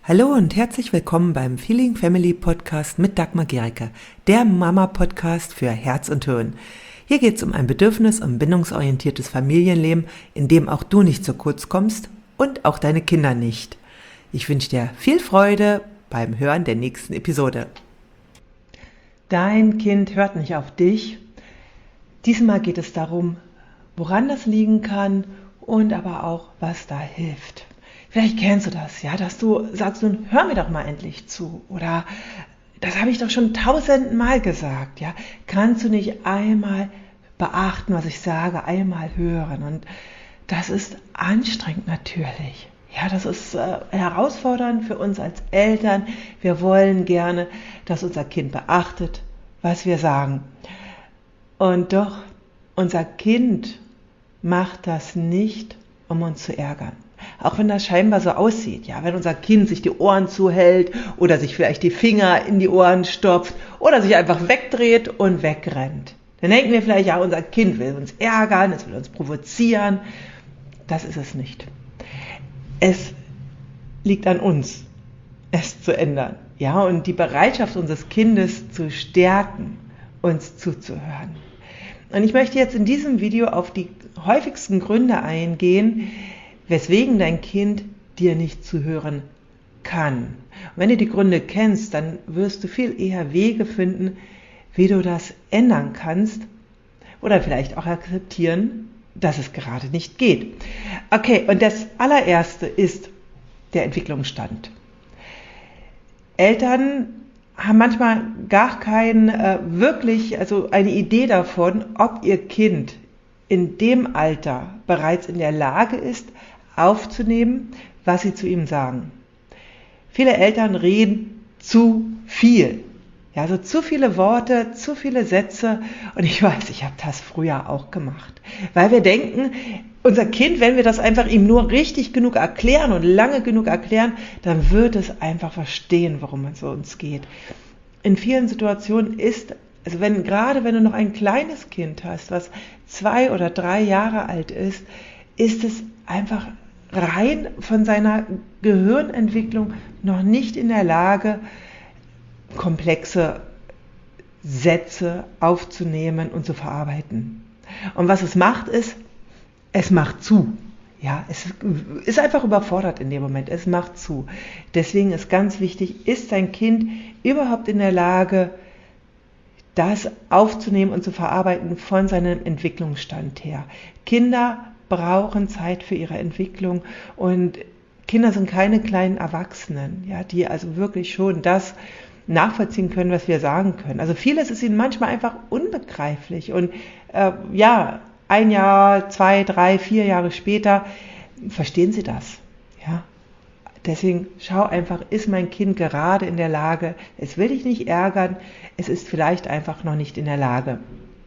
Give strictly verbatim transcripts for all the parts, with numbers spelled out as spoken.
Hallo und herzlich willkommen beim Feeling Family Podcast mit Dagmar Gericke, der Mama-Podcast für Herz und Hirn. Hier geht es um ein bedürfnis- und bindungsorientiertes Familienleben, in dem auch du nicht zu kurz kommst und auch deine Kinder nicht. Ich wünsche dir viel Freude beim Hören der nächsten Episode. Dein Kind hört nicht auf dich. Diesmal geht es darum, woran das liegen kann und aber auch, was da hilft. Vielleicht kennst du das, ja, dass du sagst, nun hör mir doch mal endlich zu. Oder das habe ich doch schon tausendmal gesagt, ja. Kannst du nicht einmal beachten, was ich sage, einmal hören? Und das ist anstrengend natürlich. Ja, das ist äh, herausfordernd für uns als Eltern. Wir wollen gerne, dass unser Kind beachtet, was wir sagen. Und doch, unser Kind macht das nicht, um uns zu ärgern. Auch wenn das scheinbar so aussieht, ja, wenn unser Kind sich die Ohren zuhält oder sich vielleicht die Finger in die Ohren stopft oder sich einfach wegdreht und wegrennt. Dann denken wir vielleicht, ja, unser Kind will uns ärgern, es will uns provozieren. Das ist es nicht. Es liegt an uns, es zu ändern, ja, und die Bereitschaft unseres Kindes zu stärken, uns zuzuhören. Und ich möchte jetzt in diesem Video auf die häufigsten Gründe eingehen, weswegen dein Kind dir nicht zuhören kann. Und wenn du die Gründe kennst, dann wirst du viel eher Wege finden, wie du das ändern kannst oder vielleicht auch akzeptieren, dass es gerade nicht geht. Okay, und das allererste ist der Entwicklungsstand. Eltern haben manchmal gar kein äh, wirklich, also eine Idee davon, ob ihr Kind in dem Alter bereits in der Lage ist, aufzunehmen, was sie zu ihm sagen. Viele Eltern reden zu viel. Ja, also zu viele Worte, zu viele Sätze. Und ich weiß, ich habe das früher auch gemacht. Weil wir denken, unser Kind, wenn wir das einfach ihm nur richtig genug erklären und lange genug erklären, dann wird es einfach verstehen, worum es uns geht. In vielen Situationen ist, also wenn, gerade wenn du noch ein kleines Kind hast, was zwei oder drei Jahre alt ist, ist es einfach rein von seiner Gehirnentwicklung noch nicht in der Lage, komplexe Sätze aufzunehmen und zu verarbeiten. Und was es macht, ist, es macht zu. Ja, es ist einfach überfordert in dem Moment. Es macht zu. Deswegen ist ganz wichtig, ist dein Kind überhaupt in der Lage, das aufzunehmen und zu verarbeiten von seinem Entwicklungsstand her. Kinder brauchen Zeit für ihre Entwicklung und Kinder sind keine kleinen Erwachsenen, ja, die also wirklich schon das nachvollziehen können, was wir sagen können. Also vieles ist ihnen manchmal einfach unbegreiflich und äh, ja, ein Jahr, zwei, drei, vier Jahre später verstehen sie das, ja. Deswegen schau einfach, ist mein Kind gerade in der Lage, es will dich nicht ärgern, es ist vielleicht einfach noch nicht in der Lage.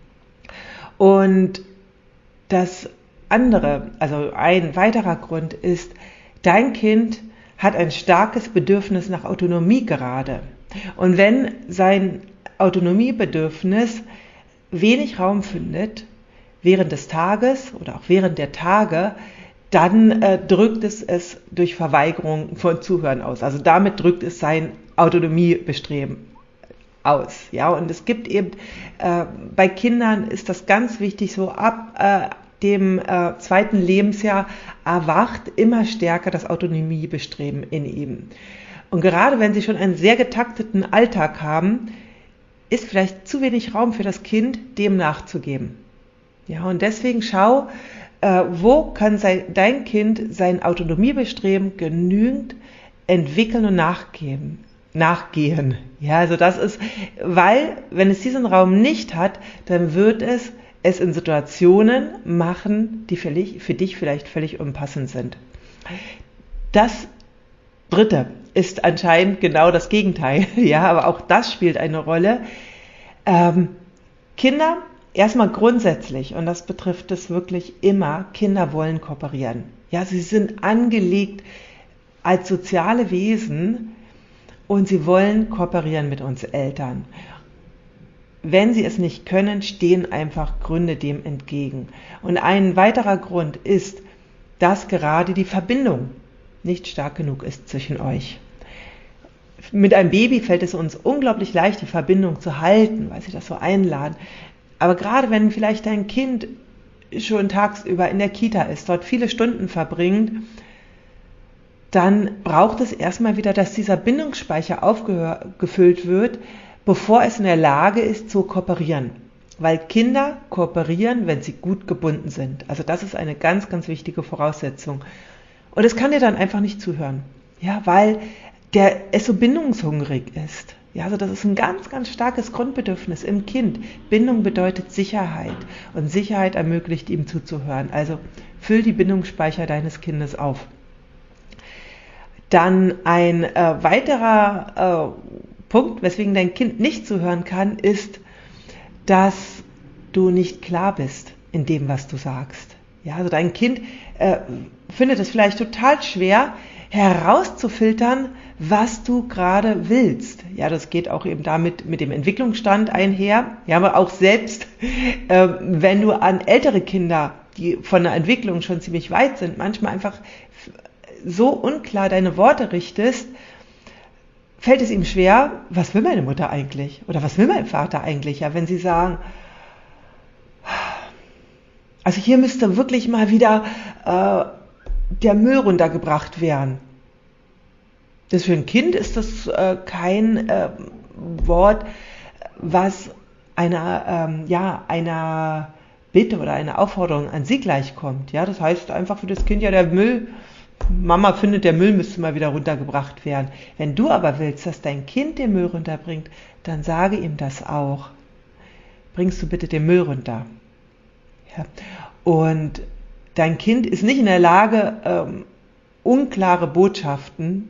Und das andere, also ein weiterer Grund ist, dein Kind hat ein starkes Bedürfnis nach Autonomie gerade. Und wenn sein Autonomiebedürfnis wenig Raum findet, während des Tages oder auch während der Tage, dann äh, drückt es es durch Verweigerung von Zuhören aus. Also damit drückt es sein Autonomiebestreben aus. Ja, und es gibt eben, äh, bei Kindern ist das ganz wichtig, so ab äh, dem äh, zweiten Lebensjahr erwacht immer stärker das Autonomiebestreben in ihm. Und gerade wenn sie schon einen sehr getakteten Alltag haben, ist vielleicht zu wenig Raum für das Kind, dem nachzugeben. Ja, und deswegen schau, äh, wo kann sein, dein Kind sein Autonomiebestreben genügend entwickeln und nachgeben, nachgehen. Ja, also das ist, weil, wenn es diesen Raum nicht hat, dann wird es es in Situationen machen, die für dich, für dich vielleicht völlig unpassend sind. Das Dritte ist anscheinend genau das Gegenteil. Ja, aber auch das spielt eine Rolle. Ähm, Kinder, erstmal grundsätzlich, und das betrifft es wirklich immer, Kinder wollen kooperieren. Ja, sie sind angelegt als soziale Wesen und sie wollen kooperieren mit uns Eltern. Wenn sie es nicht können, stehen einfach Gründe dem entgegen. Und ein weiterer Grund ist, dass gerade die Verbindung nicht stark genug ist zwischen euch. Mit einem Baby fällt es uns unglaublich leicht, die Verbindung zu halten, weil sie das so einladen. Aber gerade wenn vielleicht dein Kind schon tagsüber in der Kita ist, dort viele Stunden verbringt, dann braucht es erstmal wieder, dass dieser Bindungsspeicher aufgefüllt wird, bevor es in der Lage ist zu kooperieren. Weil Kinder kooperieren, wenn sie gut gebunden sind. Also das ist eine ganz, ganz wichtige Voraussetzung. Und es kann dir dann einfach nicht zuhören, ja, weil der es so bindungshungrig ist. Ja, also das ist ein ganz, ganz starkes Grundbedürfnis im Kind. Bindung bedeutet Sicherheit und Sicherheit ermöglicht ihm zuzuhören. Also füll die Bindungsspeicher deines Kindes auf. Dann ein äh, weiterer äh, Punkt, weswegen dein Kind nicht zuhören kann, ist, dass du nicht klar bist in dem, was du sagst. Ja, also dein Kind äh, findet es vielleicht total schwer, herauszufiltern, was du gerade willst. Ja, das geht auch eben damit mit dem Entwicklungsstand einher. Ja, aber auch selbst, äh, wenn du an ältere Kinder, die von der Entwicklung schon ziemlich weit sind, manchmal einfach so unklar deine Worte richtest, fällt es ihm schwer, was will meine Mutter eigentlich? Oder was will mein Vater eigentlich? Ja, wenn sie sagen, also hier müsste wirklich mal wieder äh, der Müll runtergebracht werden. Das für ein Kind ist das äh, kein äh, Wort, was einer, ähm, ja, einer Bitte oder einer Aufforderung an sie gleichkommt. Ja, das heißt einfach für das Kind, ja, der Müll, Mama findet, der Müll müsste mal wieder runtergebracht werden. Wenn du aber willst, dass dein Kind den Müll runterbringt, dann sage ihm das auch. Bringst du bitte den Müll runter. Ja. Und dein Kind ist nicht in der Lage, ähm, unklare Botschaften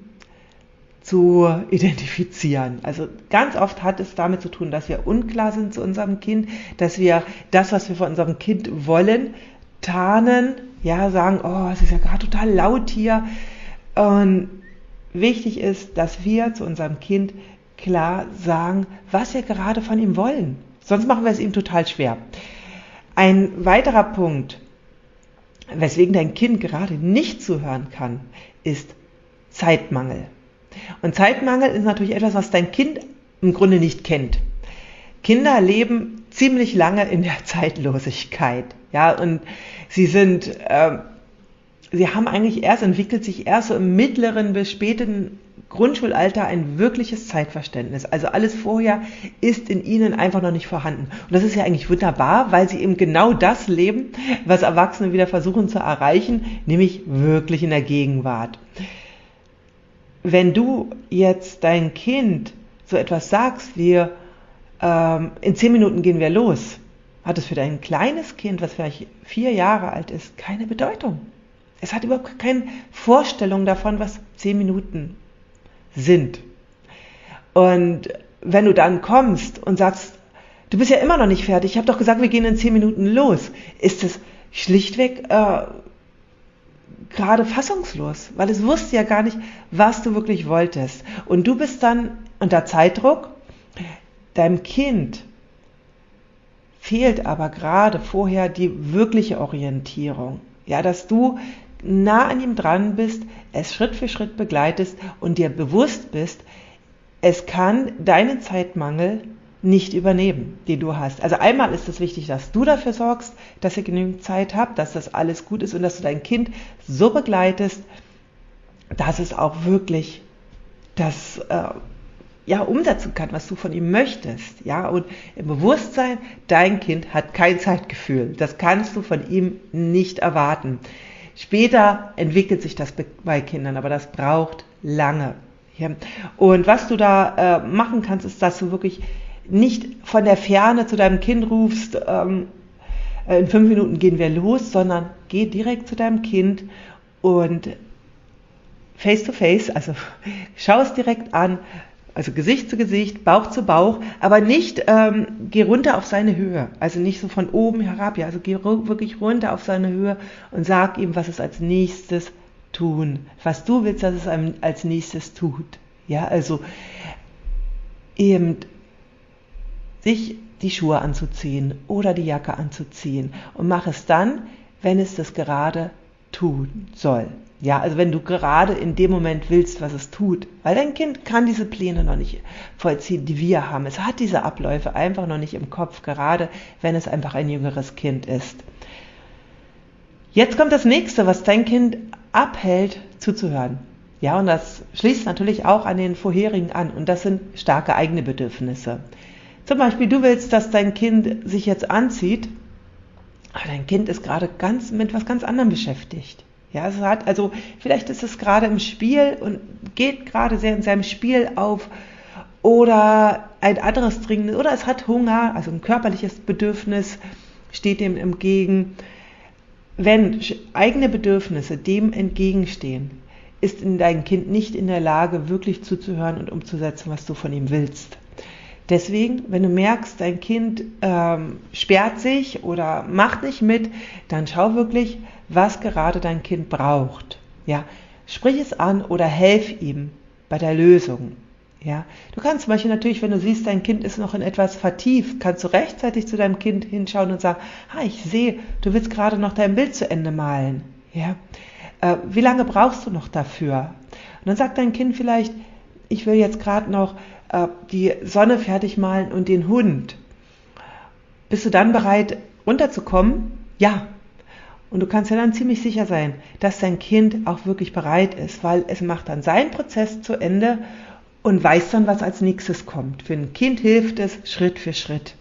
zu identifizieren. Also ganz oft hat es damit zu tun, dass wir unklar sind zu unserem Kind, dass wir das, was wir von unserem Kind wollen, tarnen, ja, sagen, oh, es ist ja gerade total laut hier. Und wichtig ist, dass wir zu unserem Kind klar sagen, was wir gerade von ihm wollen. Sonst machen wir es ihm total schwer. Ein weiterer Punkt, weswegen dein Kind gerade nicht zuhören kann, ist Zeitmangel. Und Zeitmangel ist natürlich etwas, was dein Kind im Grunde nicht kennt. Kinder leben ziemlich lange in der Zeitlosigkeit, ja, und sie sind, äh, sie haben eigentlich erst, entwickelt sich erst so im mittleren bis späten Grundschulalter ein wirkliches Zeitverständnis. Also alles vorher ist in ihnen einfach noch nicht vorhanden. Und das ist ja eigentlich wunderbar, weil sie eben genau das leben, was Erwachsene wieder versuchen zu erreichen, nämlich wirklich in der Gegenwart. Wenn du jetzt dein Kind so etwas sagst wie, ähm, in zehn Minuten gehen wir los, hat es für dein kleines Kind, was vielleicht vier Jahre alt ist, keine Bedeutung. Es hat überhaupt keine Vorstellung davon, was zehn Minuten sind. Und wenn du dann kommst und sagst, du bist ja immer noch nicht fertig, ich habe doch gesagt, wir gehen in zehn Minuten los, ist es schlichtweg äh, gerade fassungslos, weil es wusste ja gar nicht, was du wirklich wolltest. Und du bist dann unter Zeitdruck, deinem Kind fehlt aber gerade vorher die wirkliche Orientierung. Ja, dass du nah an ihm dran bist, es Schritt für Schritt begleitest und dir bewusst bist, es kann deinen Zeitmangel nicht übernehmen, den du hast. Also einmal ist es wichtig, dass du dafür sorgst, dass ihr genügend Zeit habt, dass das alles gut ist und dass du dein Kind so begleitest, dass es auch wirklich das äh, ja, umsetzen kann, was du von ihm möchtest. Ja, und im Bewusstsein, dein Kind hat kein Zeitgefühl. Das kannst du von ihm nicht erwarten. Später entwickelt sich das bei Kindern, aber das braucht lange. Ja. Und was du da äh, machen kannst, ist, dass du wirklich nicht von der Ferne zu deinem Kind rufst, ähm, in fünf Minuten gehen wir los, sondern geh direkt zu deinem Kind und face to face, also schau es direkt an, also Gesicht zu Gesicht, Bauch zu Bauch, aber nicht, ähm, geh runter auf seine Höhe, also nicht so von oben herab, ja, also geh wirklich runter auf seine Höhe und sag ihm, was es als nächstes tun, was du willst, dass es einem als nächstes tut, ja, also eben sich die Schuhe anzuziehen oder die Jacke anzuziehen und mach es dann, wenn es das gerade tun soll. Ja, also wenn du gerade in dem Moment willst, was es tut, weil dein Kind kann diese Pläne noch nicht vollziehen, die wir haben. Es hat diese Abläufe einfach noch nicht im Kopf, gerade wenn es einfach ein jüngeres Kind ist. Jetzt kommt das nächste, was dein Kind abhält, zuzuhören. Ja, und das schließt natürlich auch an den vorherigen an, und das sind starke eigene Bedürfnisse. Zum Beispiel, du willst, dass dein Kind sich jetzt anzieht, aber dein Kind ist gerade ganz mit was ganz anderem beschäftigt. Ja, es hat, also vielleicht ist es gerade im Spiel und geht gerade sehr in seinem Spiel auf, oder ein anderes dringendes, oder es hat Hunger, also ein körperliches Bedürfnis steht dem entgegen. Wenn eigene Bedürfnisse dem entgegenstehen, ist dein Kind nicht in der Lage, wirklich zuzuhören und umzusetzen, was du von ihm willst. Deswegen, wenn du merkst, dein Kind ähm, sperrt sich oder macht nicht mit, dann schau wirklich, was gerade dein Kind braucht. Ja, sprich es an oder helf ihm bei der Lösung. Ja, du kannst zum Beispiel natürlich, wenn du siehst, dein Kind ist noch in etwas vertieft, kannst du rechtzeitig zu deinem Kind hinschauen und sagen, ah, ich sehe, du willst gerade noch dein Bild zu Ende malen. Ja, äh, wie lange brauchst du noch dafür? Und dann sagt dein Kind vielleicht, ich will jetzt gerade noch äh, die Sonne fertig malen und den Hund. Bist du dann bereit, runterzukommen? Ja. Und du kannst ja dann ziemlich sicher sein, dass dein Kind auch wirklich bereit ist, weil es macht dann seinen Prozess zu Ende und weiß dann, was als nächstes kommt. Für ein Kind hilft es Schritt für Schritt.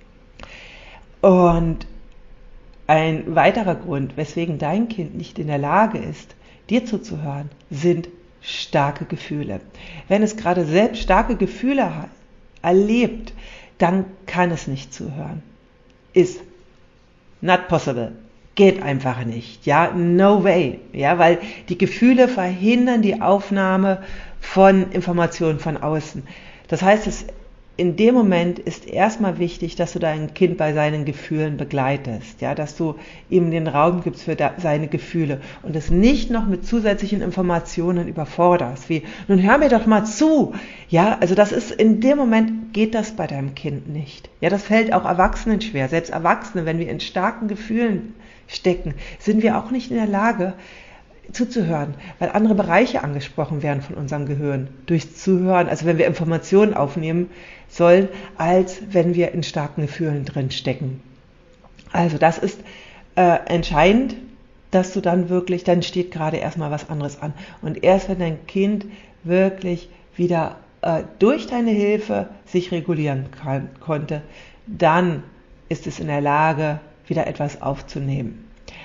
Und ein weiterer Grund, weswegen dein Kind nicht in der Lage ist, dir zuzuhören, sind starke Gefühle. Wenn es gerade selbst starke Gefühle hat, erlebt, dann kann es nicht zuhören. Ist not possible. Geht einfach nicht, ja, no way, ja, weil die Gefühle verhindern die Aufnahme von Informationen von außen. Das heißt, es, in dem Moment ist erstmal wichtig, dass du dein Kind bei seinen Gefühlen begleitest, ja, dass du ihm den Raum gibst für da, seine Gefühle und es nicht noch mit zusätzlichen Informationen überforderst, wie, nun hör mir doch mal zu, ja, also das ist, in dem Moment geht das bei deinem Kind nicht, ja, das fällt auch Erwachsenen schwer, selbst Erwachsene, wenn wir in starken Gefühlen stecken, sind wir auch nicht in der Lage zuzuhören, weil andere Bereiche angesprochen werden von unserem Gehirn durchs Zuhören, also wenn wir Informationen aufnehmen sollen, als wenn wir in starken Gefühlen drin stecken. Also das ist äh, entscheidend, dass du dann wirklich, dann steht gerade erstmal was anderes an. Und erst wenn dein Kind wirklich wieder äh, durch deine Hilfe sich regulieren kann, konnte, dann ist es in der Lage, wieder etwas aufzunehmen.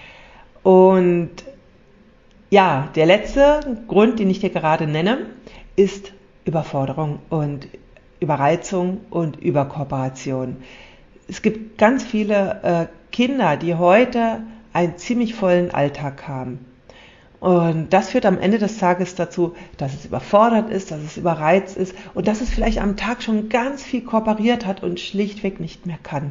Und ja, der letzte Grund, den ich dir gerade nenne, ist Überforderung und Überreizung und Überkooperation. Es gibt ganz viele äh, Kinder, die heute einen ziemlich vollen Alltag haben. Und das führt am Ende des Tages dazu, dass es überfordert ist, dass es überreizt ist und dass es vielleicht am Tag schon ganz viel kooperiert hat und schlichtweg nicht mehr kann.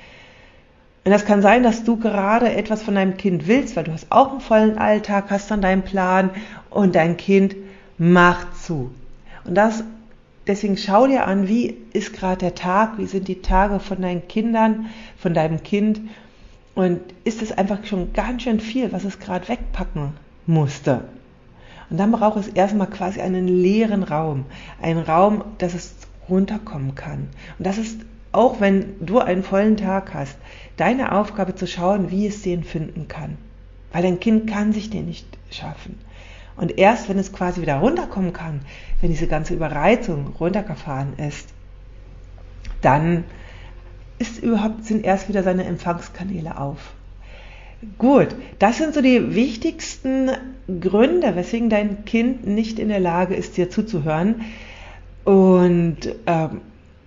Und das kann sein, dass du gerade etwas von deinem Kind willst, weil du hast auch einen vollen Alltag, hast dann deinen Plan und dein Kind macht zu. Und das, deswegen schau dir an, wie ist gerade der Tag, wie sind die Tage von deinen Kindern, von deinem Kind und ist es einfach schon ganz schön viel, was es gerade wegpacken musste. Und dann braucht es erstmal quasi einen leeren Raum, einen Raum, dass es runterkommen kann. Und das ist, auch wenn du einen vollen Tag hast, deine Aufgabe zu schauen, wie es den finden kann. Weil dein Kind kann sich den nicht schaffen. Und erst wenn es quasi wieder runterkommen kann, wenn diese ganze Überreizung runtergefahren ist, dann ist überhaupt, sind erst wieder seine Empfangskanäle auf. Gut, das sind so die wichtigsten Gründe, weswegen dein Kind nicht in der Lage ist, dir zuzuhören. Und ähm,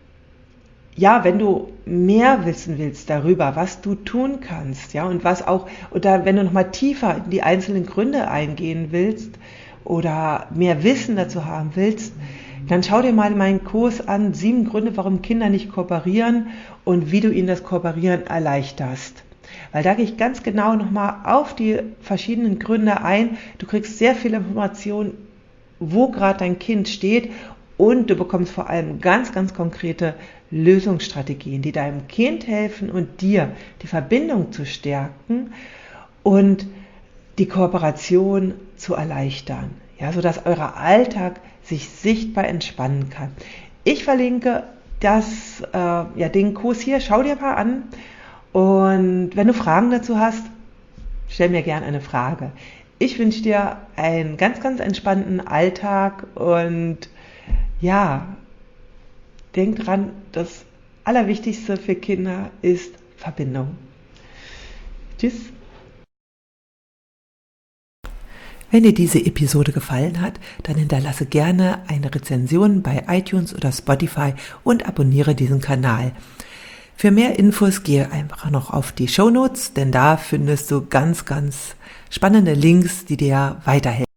ja, wenn du mehr wissen willst darüber, was du tun kannst, ja, und was auch, oder wenn du nochmal tiefer in die einzelnen Gründe eingehen willst oder mehr Wissen dazu haben willst, dann schau dir mal meinen Kurs an, sieben Gründe, warum Kinder nicht kooperieren und wie du ihnen das Kooperieren erleichterst. Weil da gehe ich ganz genau nochmal auf die verschiedenen Gründe ein. Du kriegst sehr viele Informationen, wo gerade dein Kind steht und du bekommst vor allem ganz, ganz konkrete Lösungsstrategien, die deinem Kind helfen und dir die Verbindung zu stärken und die Kooperation zu erleichtern, ja, sodass euer Alltag sich sichtbar entspannen kann. Ich verlinke das, äh, ja, den Kurs hier, schau dir mal an, und wenn du Fragen dazu hast, stell mir gerne eine Frage. Ich wünsche dir einen ganz, ganz entspannten Alltag und ja, denk dran, das Allerwichtigste für Kinder ist Verbindung. Tschüss. Wenn dir diese Episode gefallen hat, dann hinterlasse gerne eine Rezension bei iTunes oder Spotify und abonniere diesen Kanal. Für mehr Infos gehe einfach noch auf die Shownotes, denn da findest du ganz, ganz spannende Links, die dir weiterhelfen.